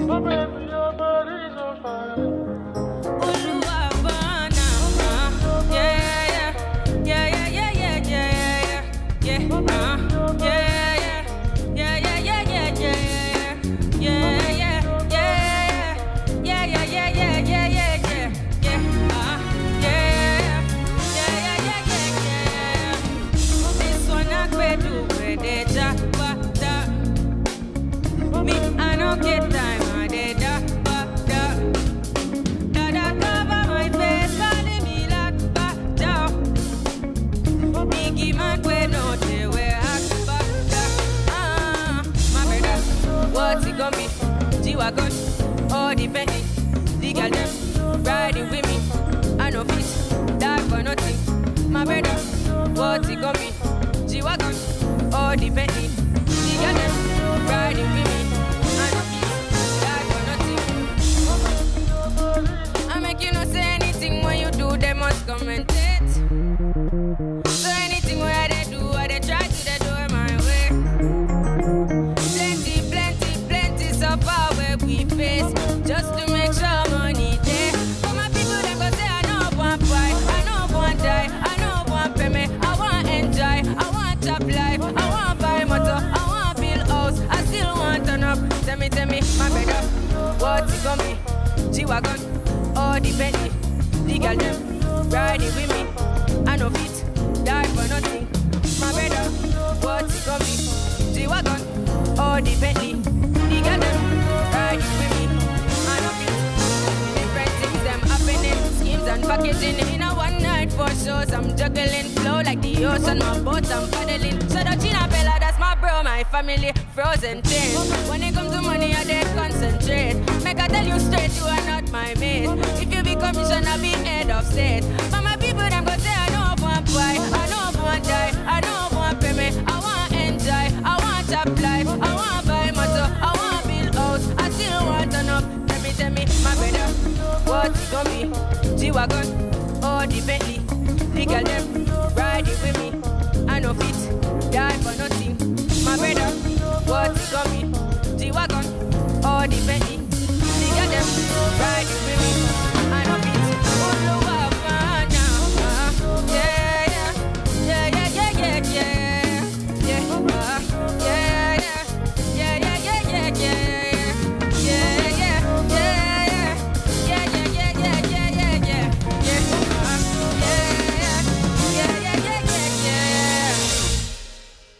Oh baby, your body's on fire. G-Wagon, all the Bentley, the girl them riding with me. I know fit, die for nothing. My brother, what it got me? G-Wagon, all the Bentley, the girl them riding with me. I know fit, die for nothing. I make you not say anything when you do, they must commentate. So anything where they do, or they try to, they do it my way. Plenty suffer where we face, just to make sure money there. For my people, them go say I know one fight, I know one die, I know one pay me. I want enjoy, I want top life, I want buy motor, I want build house, I still want turn up. Tell me, my brother, what it gon' be? G-Wagon, all the Bentley, the girl them riding with me. I know fit, die for nothing. My brother, what it gon' be? G-Wagon, all the Bentley, the girl them riding with me. I know fit, different things them happening, schemes and packaging in a one night for shows. I'm juggling, flow like the ocean, my boat I'm paddling. So the Gina Bella, that's my bro, my family, frozen things. When it comes to money, I dey concentrate. Make I tell you straight, you are not my mate. If you be commissioner, be head of state. But my people, them go say I know one buy, I know one die, I know one pay me. I want enjoy, I want top life, I want buy motor, I want build house, I still want turn up. Tell me, my brother, what it gon' be? G-Wagon, all the Bentley, the girl them riding with me. I know fit, die for nothing. My brother, what it gon' be?